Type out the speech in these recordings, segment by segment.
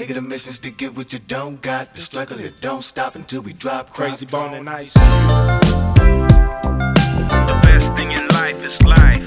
Nigga, the mission's to get what you don't got. The struggle that don't stop until we drop. Crazy Bone and Ice. The best thing in life is life.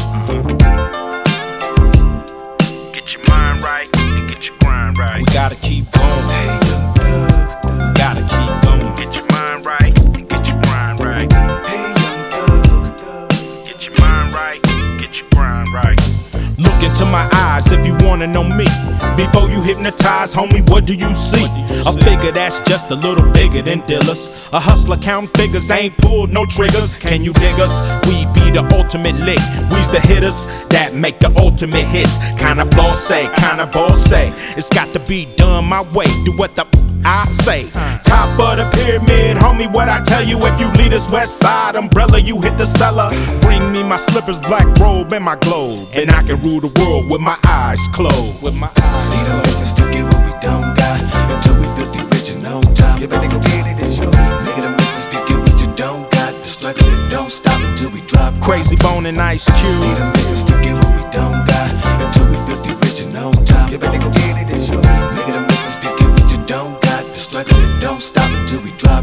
Get your mind right and get your grind right. We gotta keep going. Hey, young thugs, We gotta keep going. Get your mind right and get your grind right. hey, young thugs, Get your mind right, get your grind right. Look into my eyes if you wanna know me. Before you hypnotize, homie, what do you see? A figure that's just a little bigger than dealers. A hustler counting figures, ain't pulled no triggers. Can you dig us? We be the ultimate lick. We's the hitters that make the ultimate hits. Kinda flossy, kinda bossy. It's got to be done my way. Do what the I say. Top of the pyramid, homie, what I tell you. If you lead us west side umbrella, you hit the cellar. Bring me my slippers, black robe, and my globe, and I can rule the world with my eyes closed. With my eyes See the missions to get what we don't got. Until we feel the original top. You better go get it, it's yours. Nigga, the missions to get what you don't got. The struggle that don't stop until we drop. Crazy Bone and Ice See Cube. the missions to get what we don't got. Until we feel the original top. You better go get it, it's yours. Nigga, the missions to get what you don't got. The struggle that don't stop until we drop.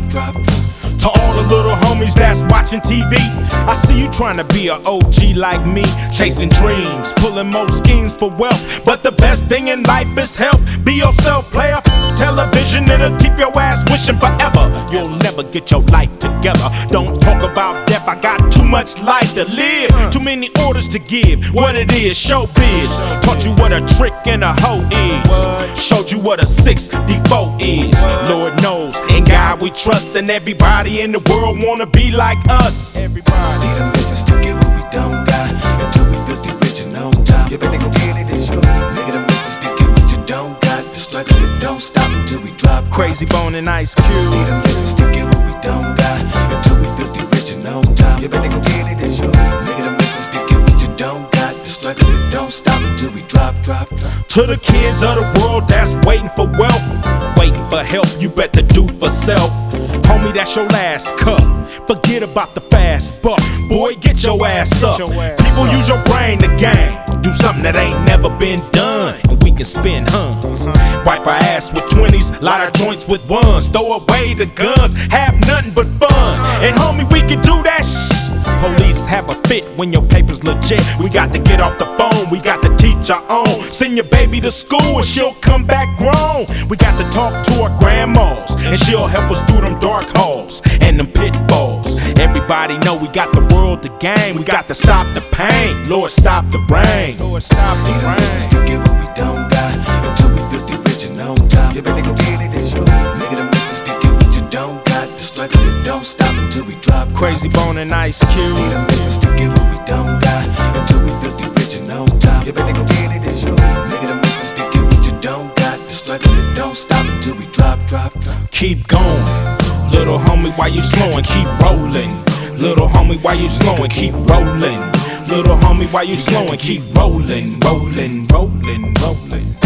To all the little homies that's watching TV, I see you trying to be an OG like me, chasing dreams, pulling more schemes for wealth. But the best thing in life is health. Be yourself, player. Television, it'll keep your ass wishing forever. You'll never get your life together. Don't talk about death, I got too much life to live. Too many orders to give. What it is, showbiz. Taught you what a trick and a hoe is. Showed you what a 6'4" is. Lord knows, in God we trust, and everybody in the world wanna be like us. See the missions to get what we don't got. Until we feel the original top. You better go get it, it's yours. Nigga, the missions to get what you don't got. The struggle that don't stop until we drop. Crazy Bone and Ice See Cube. the missions to get what we don't got. Until we feel the original top. You better go get it, it's yours. Nigga, the missions to get what you don't got. The struggle that don't stop until we drop. To the kids of the world that's waiting for wealth, waiting for help, you better do for self. Homie, that's your last cup. Forget about the fast buck. Boy, get your ass up. People use your brain to gain. Do something that ain't never been done, and we can spend hunts. Wipe our ass with 20s, light our joints with ones. Throw away the guns, have nothing but fun. And homie, we can do that Police have a fit when your paper's legit. We got to get off the phone, we got to teach our own. Send your baby to school and she'll come back grown. We got to talk to our grandmas, and she'll help us through them dark halls and them pitfalls. Everybody know we got the world to gain. We got to stop the pain, Lord stop the rain. Lord stop See the the missions to rain. get what we don't got. Until we feel the original top. You better go get it, it's yours. Nigga, the missions to get what you don't got. The struggle that don't stop until we drop. Crazy Bone and Ice See Cube. the missions to get what we don't got. Until we feel the original top. You better go get it, it's yours. Nigga, the missions to get what you don't got. The struggle that don't stop until we drop. Keep going, little homie, why you slowing? Keep rolling, little homie, why you slowing? Keep rolling, little homie, why you slowing? Keep rolling, rolling, rolling, rolling.